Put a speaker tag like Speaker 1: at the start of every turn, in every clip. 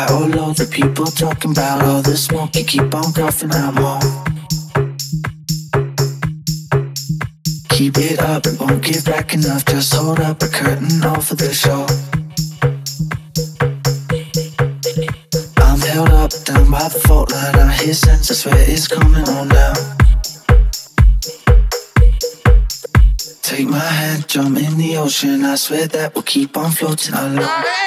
Speaker 1: high or low, the people talking about all the smoke. You keep on coughing, I'm on. Keep it up, it won't get back enough. Just hold up a curtain off of the show. I'm held up, down by the fault line. I hear sense, I swear it's coming on down. Take my hand, jump in the ocean. I swear that we'll keep on floating alone.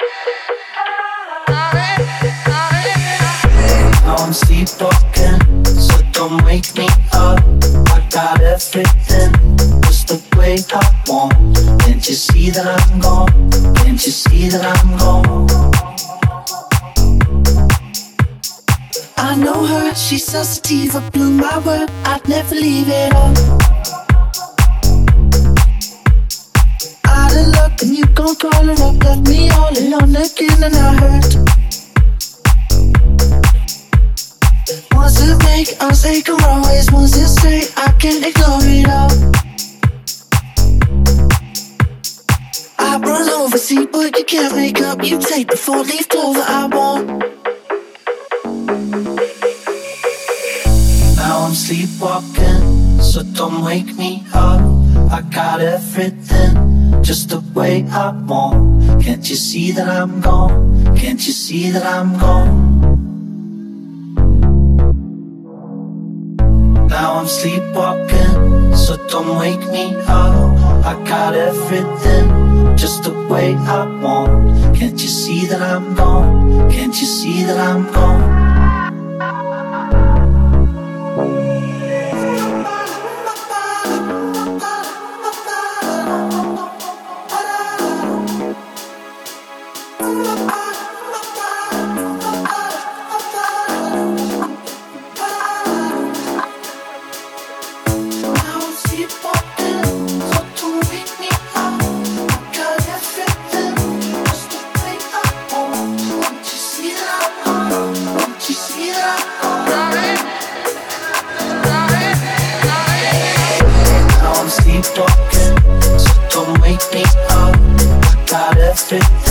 Speaker 1: Now I'm sleepwalking, so don't wake me up. I got everything, just the way I want. Can't you see that I'm gone? Can't you see that I'm gone? I know her, she's so sativa, blew my word, I'd never leave it up. Out of luck and you gon' call her up, left me all alone again and I hurt. Once it make us take a always, once it straight, I can't ignore it all. I run over, see, but you can't make up. You take the 4-leaf clover I want. Now I'm sleepwalking, so don't wake me up. I got everything, just the way I want. Can't you see that I'm gone? Can't you see that I'm gone? Now I'm sleepwalking, so don't wake me up. I got everything, just the way I want. Can't you see that I'm gone? Can't you see that I'm gone? Sleepwalking, so don't wake me up. I got everything,